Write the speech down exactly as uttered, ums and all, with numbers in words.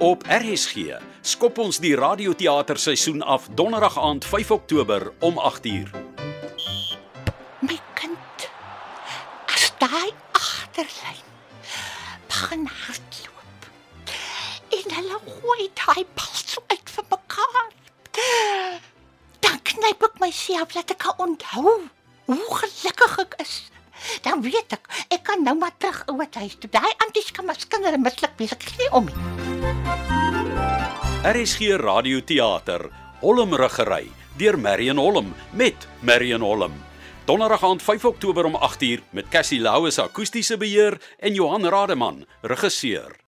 Op R S G skop ons die radioteaterseisoen af donderdag aand vyf Oktober om agt uur. My kind, as daai agterlyn begin hardloop en hulle gooi daai bal so uit vir mekaar, dan knyp ek myself dat ek kan onthou hoe gelukkig ek is. Dan weet ek, ek kan nou maar terug ouer huis toe. Daai anties kan my kinders mislik wees, ek gee nie om nie. R S G Radioteater, Holmruggery, deur Marion Holm, met Marion Holm. Donderdag aand vyf Oktober om agt uur, met Cassie Louw as akoestiese beheer en Johan Rademan, regisseur.